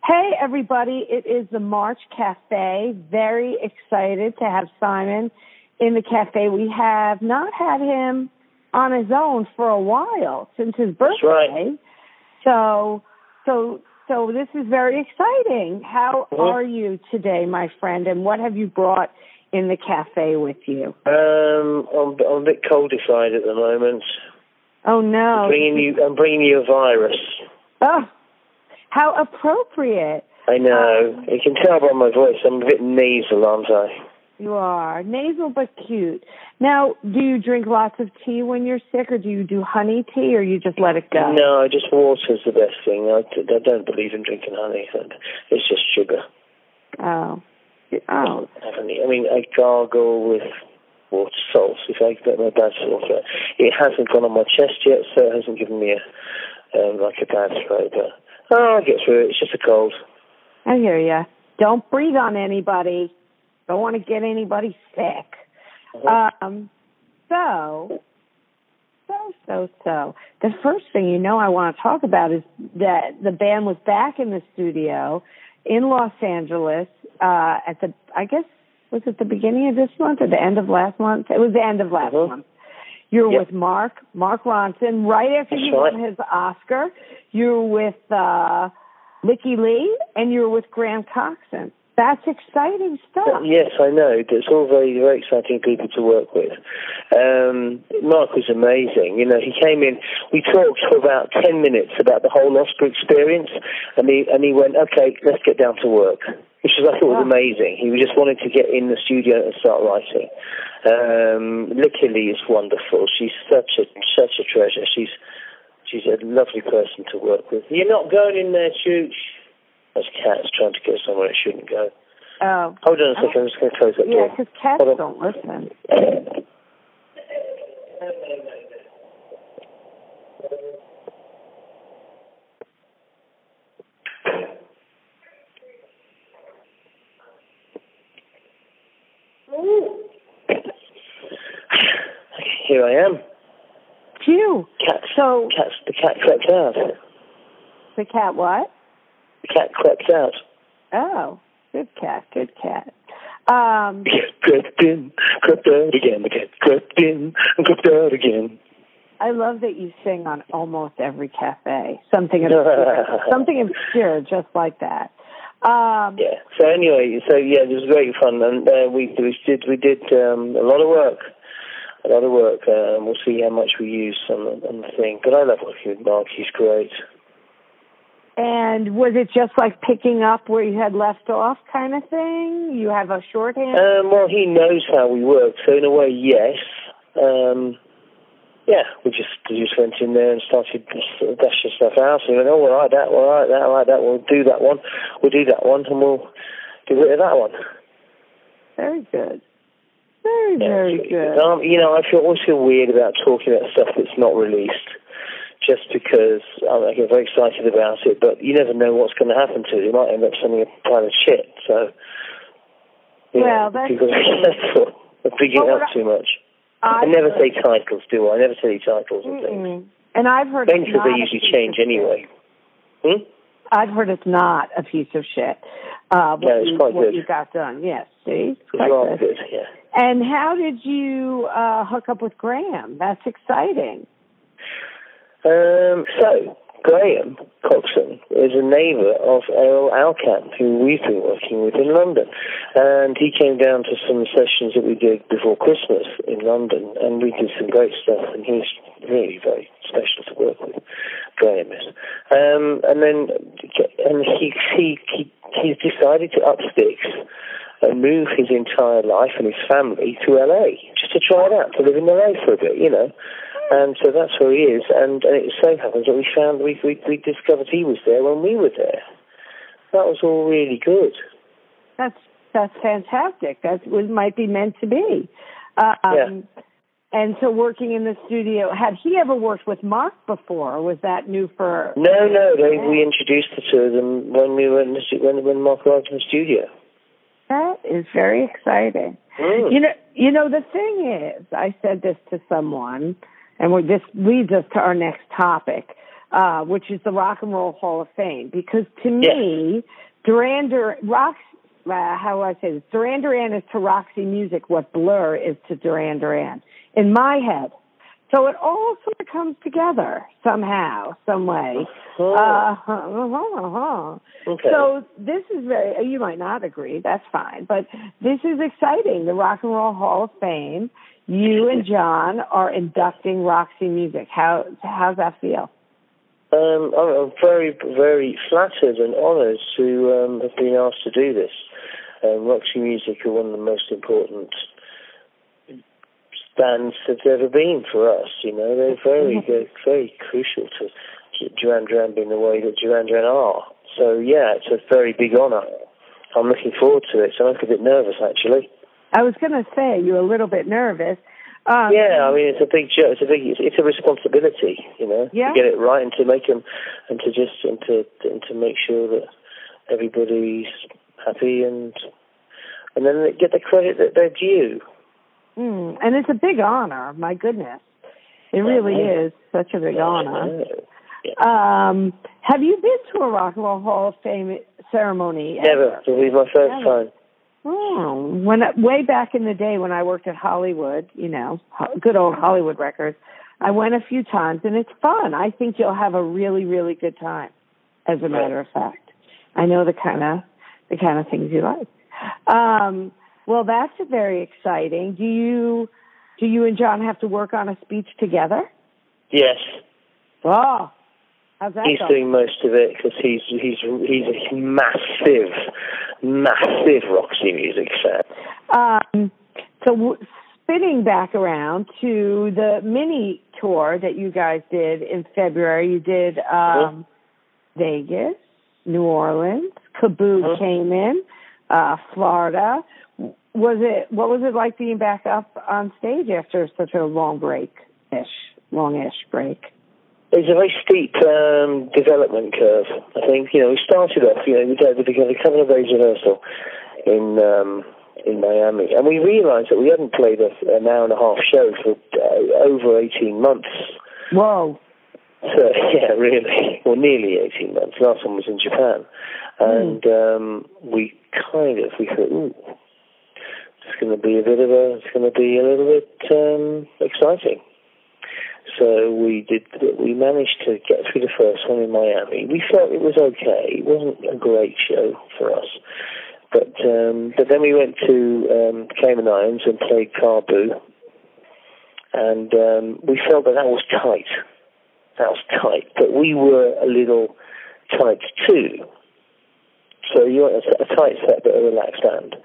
Hey, everybody. It is the March Cafe. Very excited to have Simon in the cafe. We have not had him on his own for a while, since his birthday. That's right. So this is very exciting. How are you today, my friend, and what have you brought in the cafe with you? I'm a bit coldified at the moment. Oh, no. I'm bringing you a virus. Oh, how appropriate. I know. You can tell by my voice I'm a bit nasal, aren't I? You are. Nasal but cute. Now, do you drink lots of tea when you're sick, or do you do honey tea, or you just let it go? No, just water's the best thing. I don't believe in drinking honey. It's just sugar. Oh. I mean, I gargle with water salts if I get my bad throat. It hasn't gone on my chest yet, so it hasn't given me a bad throat. But I'll get through it. It's just a cold. I hear you. Don't breathe on anybody. Don't want to get anybody sick. So. The first thing I want to talk about is that the band was back in the studio in Los Angeles was it the beginning of this month or the end of last month? It was the end of last month. You were with Mark Ronson right after he won his Oscar. You were with Licky Lee, and you were with Graham Coxon. That's exciting stuff. Yes, I know. It's all very, very exciting people to work with. Mark was amazing. He came in. We talked for about 10 minutes about the whole Oscar experience, and he went, "Okay, let's get down to work," which I thought was amazing. He just wanted to get in the studio and start writing. Licky Lee is wonderful. She's such a treasure. She's a lovely person to work with. You're not going in there, Chooch. Those cats trying to go somewhere it shouldn't go. Oh. Hold on a second, I'm just going to close that door. Yeah, because cats don't listen. Here I am. Phew. The cat crept out. The cat what? The cat crept out. Oh, good cat. The cat crept in, crept out again. The cat crept in and crept out again. I love that you sing on almost every cafe. Something obscure, just like that. Yeah. So anyway, it was great fun, and we did a lot of work. We'll see how much we use on the thing. But I love working with Mark. He's great. And was it just like picking up where you had left off kind of thing? You have a shorthand? Well, he knows how we work, so in a way, yes. We just went in there and started dashing stuff out. And we went, we'll write that, we'll do that one, and we'll get rid of that one. Very good. Very good. I always feel weird about talking about stuff that's not released, just because I get very excited about it, but you never know what's going to happen to it. You might end up sending a pile of shit, so that's people are careful of bigging it up too much. I never say titles, do I? I never say any titles and things. And I've heard things that they usually change anyway. I've heard it's not a piece of shit. It's quite good. What you got done, yes. See, it's quite good. Yeah. And how did you hook up with Graham? That's exciting. So Graham Coxon is a neighbour of Errol Alkamp, who we've been working with in London. And he came down to some sessions that we did before Christmas in London, and we did some great stuff, and he's really very special to work with, Graham is. He's decided to up sticks and move his entire life and his family to LA, just to try it out, to live in LA for a bit, And so that's where he is, and it so happens that we discovered he was there when we were there. That was all really good. That's fantastic. That might be meant to be. And so working in the studio, had he ever worked with Mark before, or was that new for... No, we introduced the two of them when Mark arrived in the studio. That is very exciting. The thing is, I said this to someone, and this leads us to our next topic. which is the Rock and Roll Hall of Fame. Because to me, Duran Duran is to Roxy Music what Blur is to Duran Duran in my head. So it all sort of comes together somehow, some way. Okay. So this is you might not agree, that's fine, but this is exciting. The Rock and Roll Hall of Fame, you and John are inducting Roxy Music. How's that feel? I'm very, very flattered and honoured to have been asked to do this. Roxy Music are one of the most important bands that's ever been for us. They're very crucial to Duran Duran being the way that Duran Duran are. So yeah, it's a very big honour. I'm looking forward to it. So I'm a bit nervous, actually. I was going to say you're a little bit nervous. Yeah, I mean it's a big job. It's a responsibility, to get it right and to make them, and to make sure that everybody's happy and then they get the credit that they're due. And it's a big honor. My goodness, it really is such a big honor. Yeah. Have you been to a Rock and Roll Hall of Fame ceremony? Never. It'll be my first time. Oh, way back in the day when I worked at Hollywood, good old Hollywood Records, I went a few times and it's fun. I think you'll have a really, really good time. As a matter of fact, I know the kind of things you like. Well, that's very exciting. Do you and John have to work on a speech together? Yes. Oh, how's that He's going? doing most of it because he's a massive Roxy Music fan. So spinning back around to the mini tour that you guys did in February, you did Vegas, New Orleans, Kaboo came in, Florida. What was it like being back up on stage after such a longish break? It's a very steep development curve. I think we started off. We did a couple of days rehearsal in Miami, and we realised that we hadn't played an hour and a half show for over 18 months. Whoa! So yeah, really, well, nearly 18 months. Last one was in Japan, and we thought, it's going to be a little bit exciting. So we managed to get through the first one in Miami. We felt it was okay. It wasn't a great show for us. But then we went to Cayman Islands and played Kaboo. And we felt that was tight. But we were a little tight too. So you want a tight set but a relaxed band.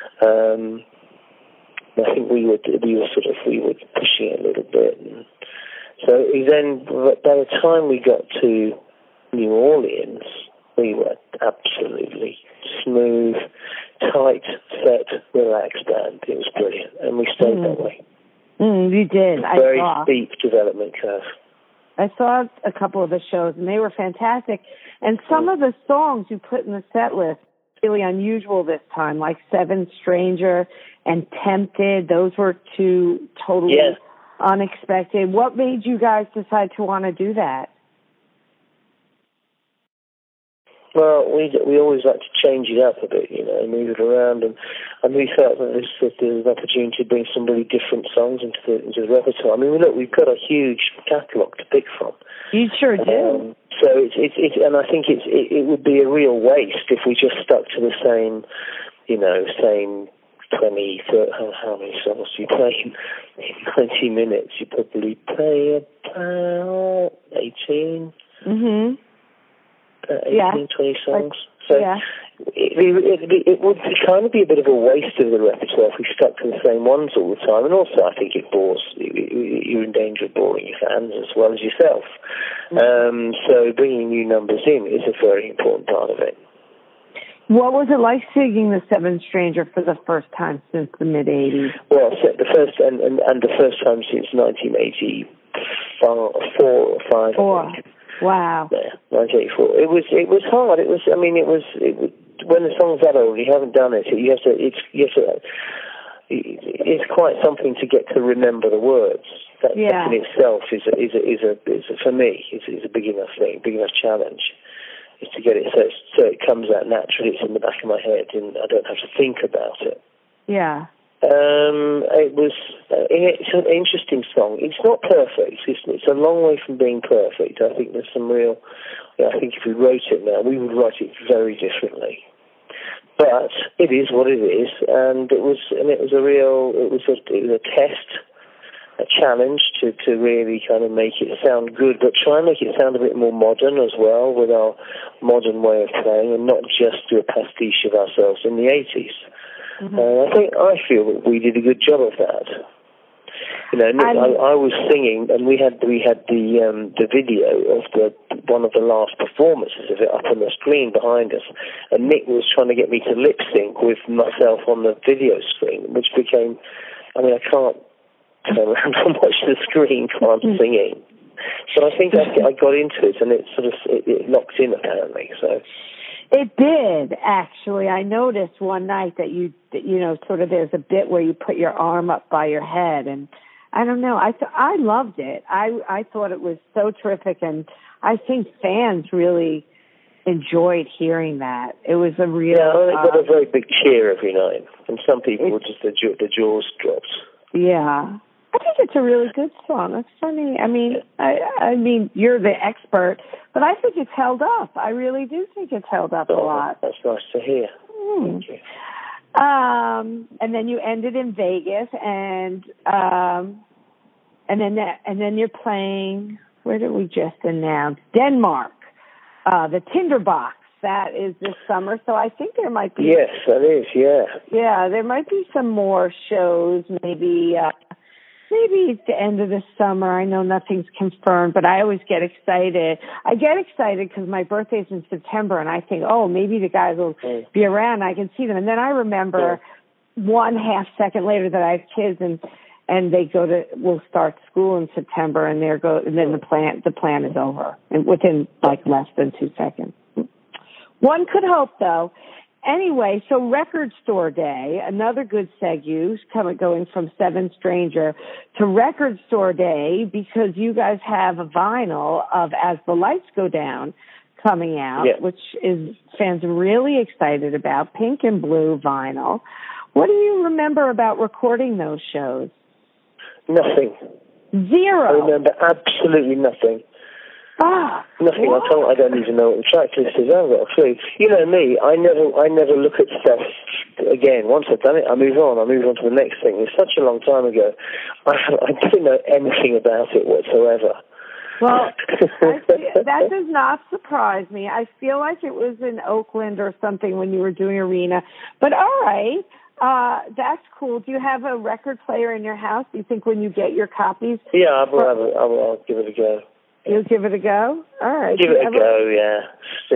I think we were pushing it a little bit. And so then, by the time we got to New Orleans, we were absolutely smooth, tight, set, relaxed band. It was brilliant, and we stayed that way. You did. Very steep development curve. I saw a couple of the shows, and they were fantastic. And some of the songs you put in the set list really unusual this time, like Seven Stranger and Tempted. Those were two totally unexpected. What made you guys decide to want to do that? Well, we always like to change it up a bit, move it around, and we felt that there's an opportunity to bring some really different songs into the repertoire. I mean, look, we've got a huge catalogue to pick from. You sure do. So it's and I think it would be a real waste if we just stuck to the same 20, 30, how many songs do you play in 90 minutes? You probably play about 18. 18, 20 songs. So it would kind of be a bit of a waste of the repertoire if we stuck to the same ones all the time. And also, I think it bores. You're in danger of boring your fans as well as yourself. So bringing new numbers in is a very important part of it. What was it like singing The Seven Stranger for the first time since the mid-'80s? Well, the first and the first time since 1984 or 5. I think. Wow. Yeah, 1984. It was hard. It was when the song's that old, you haven't done it. It's quite something to get to remember the words. That in itself is a for me is a big enough thing, big enough challenge. Is to get it so it comes out naturally. It's in the back of my head, and I don't have to think about it. Yeah. It's an interesting song. It's not perfect. It's a long way from being perfect. I think there's some real. I think if we wrote it now, we would write it very differently. But it is what it is, and it was a test, a challenge to really kind of make it sound good, but try and make it sound a bit more modern as well, with our modern way of playing, and not just do a pastiche of ourselves in the 80s. Mm-hmm. I feel that we did a good job of that. I was singing, and we had the video of one of the last performances of it up on the screen behind us, and Nick was trying to get me to lip sync with myself on the video screen, which became, I can't turn around and watch the screen while I'm singing, but I think I got into it, and it sort of it locked in apparently. So. It did, actually. I noticed one night that you sort of there's a bit where you put your arm up by your head, and I don't know. I loved it. I thought it was so terrific, and I think fans really enjoyed hearing that. It was a real... they got a very big cheer every night, and some people were just, the jaws dropped. Yeah. I think it's a really good song. It's funny. I mean, you're the expert, but I think it's held up. I really do think it's held up a lot. That's nice to hear. Thank you. And then you ended in Vegas, and then you're playing. Where did we just announce? Denmark, the Tinderbox. That is this summer, so I think there might be. Yes, that is. Yeah. Yeah, there might be some more shows. Maybe it's the end of the summer. I know nothing's confirmed, but I always get excited. I get excited because my birthday's in September, and I think, maybe the guys will be around. I can see them. And then I remember 1/2 second later that I have kids, and they will start school in September, and then the plan is over, and within less than 2 seconds. One could hope, though. Anyway, so Record Store Day, another good segue, going from Seven Stranger to Record Store Day, because you guys have a vinyl of As the Lights Go Down coming out, which is fans are really excited about, pink and blue vinyl. What do you remember about recording those shows? Nothing. Zero. I remember absolutely nothing. Nothing. What? I don't even know what the track list is. I haven't got a clue. You know me. I never look at stuff again. Once I've done it, I move on. I move on to the next thing. It's such a long time ago. I didn't know anything about it whatsoever. Well, that does not surprise me. I feel like it was in Oakland or something when you were doing Arena. But all right, that's cool. Do you have a record player in your house? Do you think when you get your copies? Yeah, I'll give it a go. You'll give it a go? All right. Give it a go, yeah.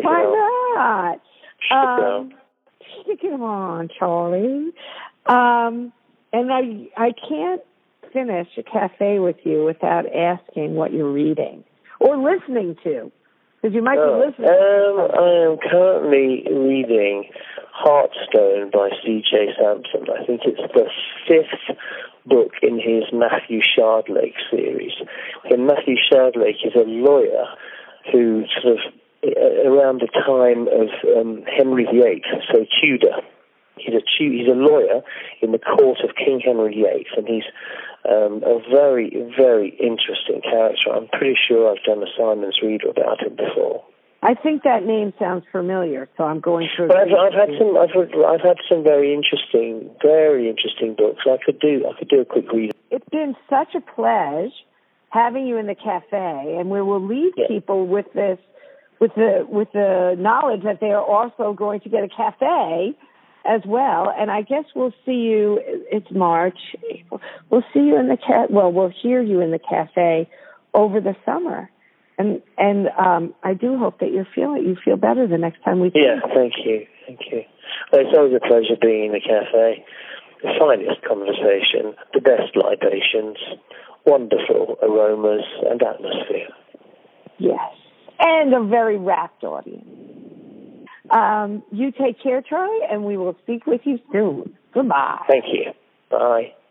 Why not? Stick it on, Charlie. And I can't finish a cafe with you without asking what you're reading or listening to, because you might be listening. I am currently reading Heartstone by C.J. Sampson. I think it's the 5th book in his Matthew Shardlake series. And Matthew Shardlake is a lawyer who sort of, around the time of Henry VIII, so Tudor. He's a lawyer in the court of King Henry VIII, and he's a very, very interesting character. I'm pretty sure I've done a Simon's Reader about him before. I think that name sounds familiar, so I'm going to. But I've had some very interesting books. I could do a quick read. It's been such a pleasure having you in the cafe, and we will leave people with this, with the knowledge that they are also going to get a cafe as well. And I guess we'll see you. It's March. We'll see you in the we'll hear you in the cafe over the summer. And I do hope that you feel better the next time we talk. Yeah, thank you. Well, it's always a pleasure being in the cafe. The finest conversation, the best libations, wonderful aromas and atmosphere. Yes, and a very rapt audience. You take care, Charlie, and we will speak with you soon. Goodbye. Thank you. Bye.